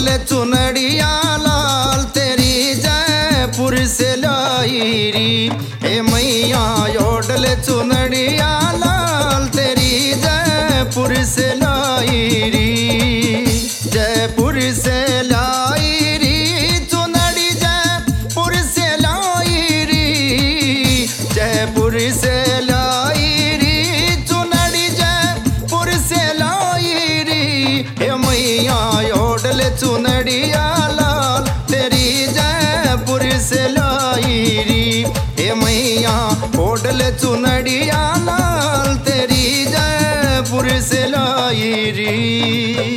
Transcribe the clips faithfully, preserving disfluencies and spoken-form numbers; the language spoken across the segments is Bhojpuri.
ओढ़ले चुनड़िया लाल तेरी जयपुर से लाई री। हे मैया ओढ़ले चुनड़िया लाल तेरी जयपुर से लाई री। जयपुर से लाई री चुनड़ी जयपुर से लाई री। जयपुर से लाई री चुनड़ी जयपुर से लाई री। हे मैया ओढ़ले चुनड़िया लाल तेरी जयपुर से लाई री। हे मैया ओढ़ले चुनड़िया लाल तेरी जयपुर से लाई री।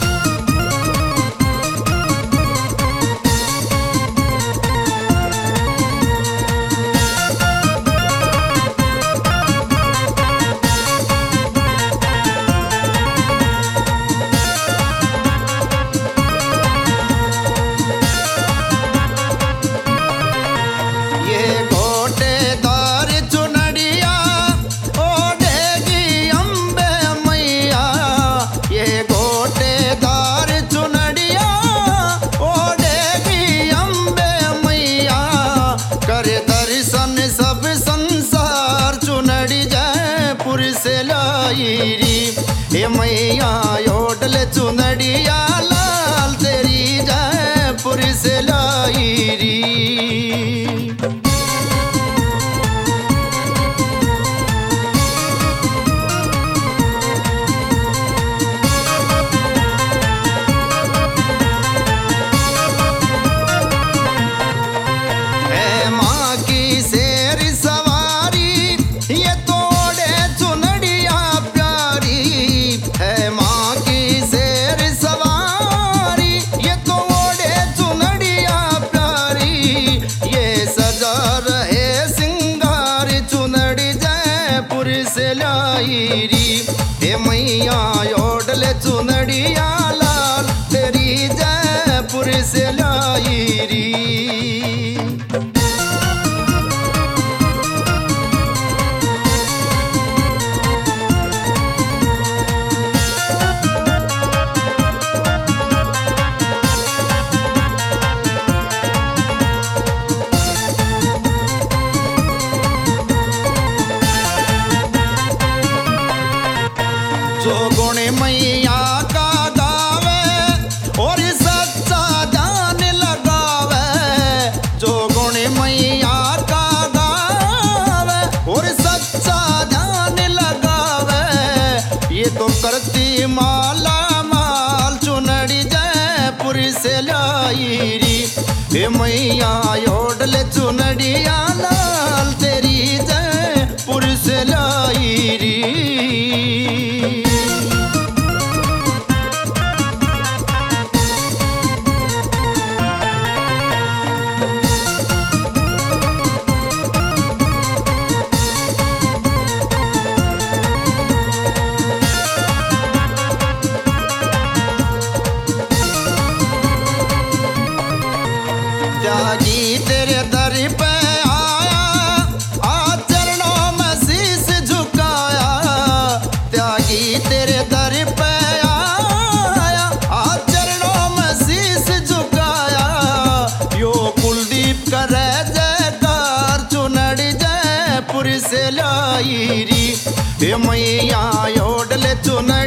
सब संसार चुनड़ी जयपुर से लाई री। हे मैया ओढ़ले चुनड़िया लाल तेरी जयपुर से लाई री। से लाई री। हे मैया ओढ़ले चुनड़िया लाल तेरी जयपुर से लाई री। जो गुण मैया का गावे और सच्चा ध्यान लगावे। जो गुण मैया का गावे और सच्चा ध्यान लगावे। ये तो करती माला माल चुनड़ी जयपुर से लाई री। हे मैया ओढ़ले चुनड़िया लाल तेरी जयपुर से लाई री। त्यागी तेरे दर पे आया आज चरणों में शीश झुकाया। त्यागी तेरे दर पे आया आज चरणों में शीश झुकाया। यो कुलदीप करे जयकार चुनड़ी जयपुर से लाई री। हे मैया ओढ़ले चुन